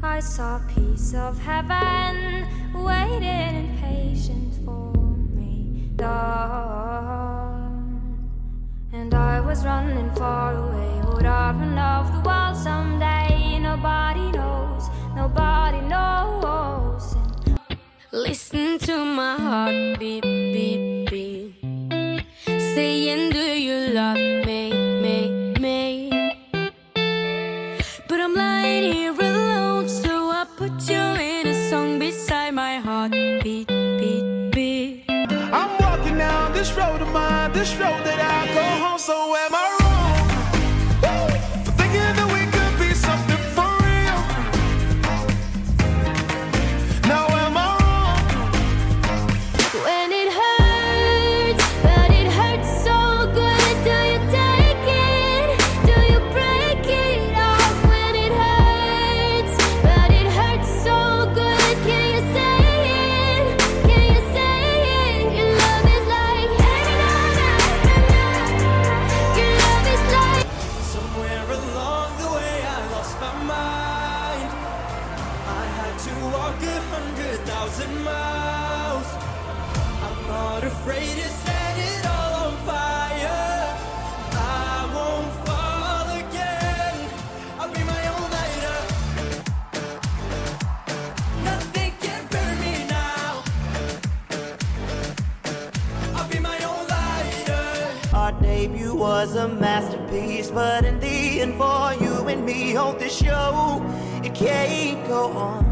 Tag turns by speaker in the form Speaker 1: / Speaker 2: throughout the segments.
Speaker 1: I saw a piece of heaven waiting in patience for me, dawn. And I was running far away. Would I run off the wall someday? Nobody knows, nobody knows. And listen to my heart beat, beat, beat, saying, do you love me, me? But I'm lying here alone, so I put you in a song beside my heart beat, beat, beat.
Speaker 2: I'm walking down this road of mine, this road that I go home. So am I wrong for thinking that we could be something for real? Now am I wrong?
Speaker 1: When it hurts, but it hurts so good, do you take it? Do you break it off? When it hurts, but it hurts so good, can you say it? Can you say it? Your love is like, hey, na, na, na, na. Your love is like.
Speaker 3: Somewhere along the way I lost my mind. I had to walk 100,000 miles. I'm not afraid to set it all on fire. I won't fall again. I'll be my own lighter. Nothing can burn me now. I'll be my own lighter.
Speaker 4: Our debut was a masterpiece, but in the end, for you and me on this show, it can't go on.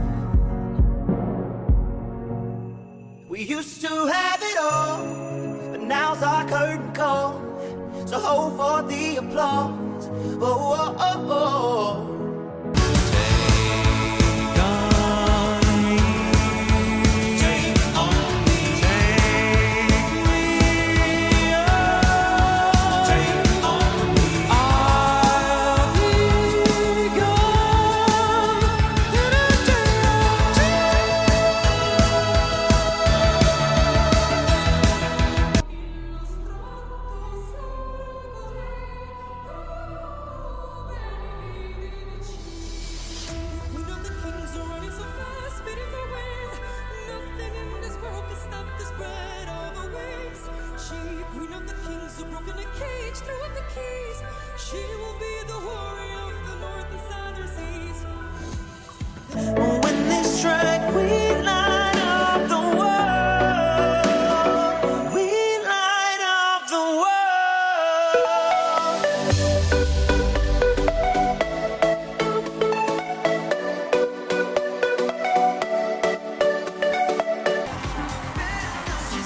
Speaker 4: We used to have it all, but now's our curtain call. So hold for the applause. Oh, oh, oh, oh.
Speaker 3: Queen of the kings are running so fast, speeding their ways. Nothing in this world can stop the spread of her wings. She, queen of the kings, who broke in a cage, threw up the keys. She will be the warrior of the north and southern seas.
Speaker 4: When this track we light up the world, we light up the world. She's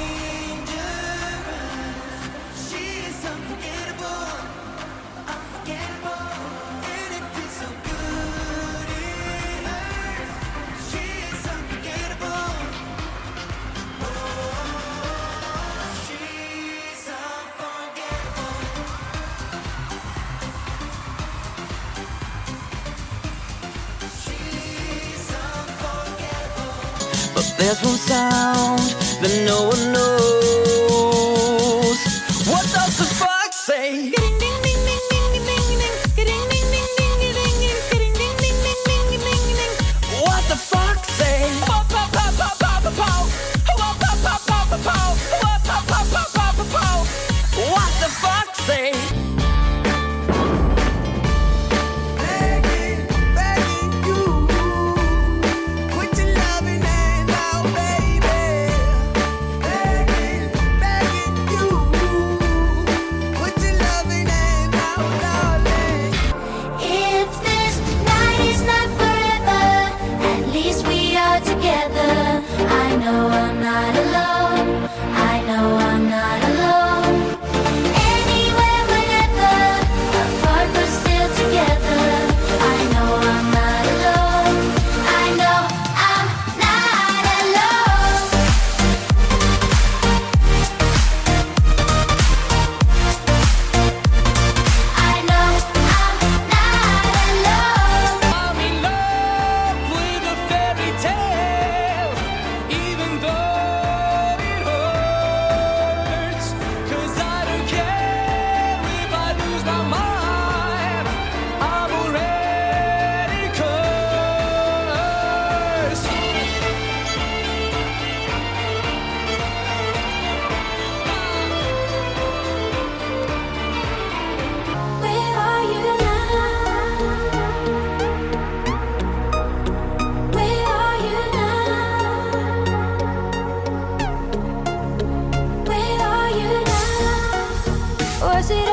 Speaker 4: dangerous, she is unforgettable, unforgettable, and it feels so good it hurts. She is unforgettable, oh, she's unforgettable. She's unforgettable. But there's one sound that no one knows. What does the fox say? What the fox say? What the fox say? Begging, begging you, put your loving hand out, baby. Begging,
Speaker 1: Does it